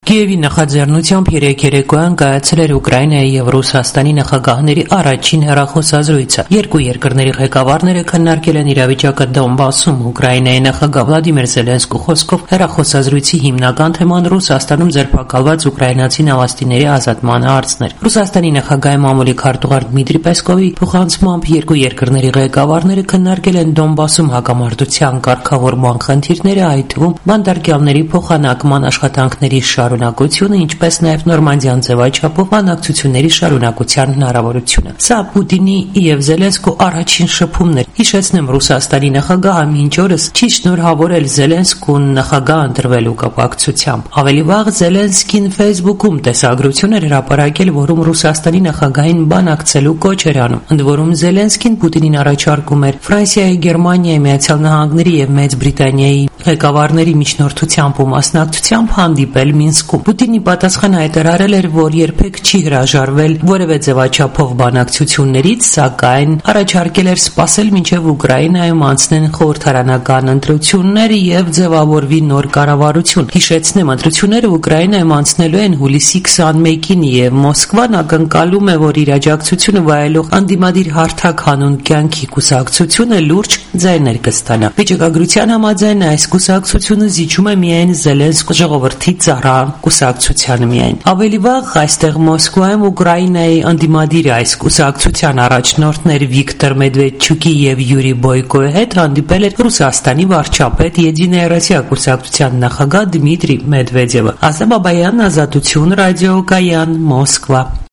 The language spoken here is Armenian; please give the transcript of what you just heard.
Կիևի նախաձեռնությամբ երեկոյան կայացել էր Ուկրաինայի և Ռուսաստանի նախագահների առաջին հեռախոսազրույցը։ Երկու երկրների ղեկավարները քննարկել են իրավիճակը Դոնբասում։ Ուկրաինայի նախագահ Վլադիմիր Զելենսկու խոսքով հեռախոսազրույցի հիմնական թեման Ռուսաստանում ձերբակալված ուկրաինացի նավաստիների ազատման հարցն էր։ Ռուսաստանի նախագահի մամուլի քարտուղար Դմիտրի Պեսկովի փոխանցմամբ երկու երկրների ղեկավարները քննարկել են Դոնբասում հակամարտության կարգավորման խնդիրները, այդ թվում բանտարկյալների փոխանակման աշխատանքների շարունակությունը, ինչպես նաև Նորմանդիան ձևաչափով բանակցությունների շարունակության հնարավորությունը։ Սա Պուտինի և Զելենսկու առաջին շփումն էր։ Հիշեցնեմ, Ռուսաստանի նախագահը մինչ օրս չի շնորհավորել Զելենսկուն նախագահ ընտրվելու կապակցությամբ։ Ավելի վաղ Զելենսկին Facebook-ում տեսագրություն էր հրապարակել, որում Ռուսաստանի նախագահին բանակցելու կոչ էր անում։ Ընդ որում Զելենսկին Պուտինին առաջարկում էր Ֆրանսիայի, Գերմանիայի, Միացյալ Նահանգների և Մեծ Բրիտանիայի ղեկավարների միջնորդությամբ ու մասնակցությամբ հանդիպել Մինսկում։ Պուտինի պատասխանը հայտարարել էր, որ երբեք չի հրաժարվել որևէ ձևաչափով բանակցություններից, սակայն առաջարկել էր սպասել մինչև Ուկրաինայում անցնեն խորհրդարանական ընտրություններ և ձևավորվի նոր կառավարություն։ Հիշեցնեմ, ընտրությունները Ուկրաինայում անցնելու են հուլիսի 21-ին և Մոսկվան ակնկալում է, որ իր աջակցությունը վայելող Անդիմադիր հարթակ հանուն կյանքի կուսակցությունը լուրջ ձայներ կստանա։ Վիճակագրության համաձայն այս կուսակցությունը զիջում է միայն Զելենսկու ժողովրդի ծառա կուսակցությանը միայն։ Ավելի վաղ այստեղ Մոսկվայում Ուկրաինայի անդիմադիր այս կուսակցության առաջնորդներ Վիկտոր Մեդվեդչուկի և Յուրի Բոյկոյի հետ հանդիպել էր Ռուսաստանի վարչապետ Եդինայա Ռոսիա կուսակցության նախագահ Դմիտրի Մեդվեդևը։ Ազատ Բաբայան, Ազատություն ռադիո, Կայան, Մոսկվա։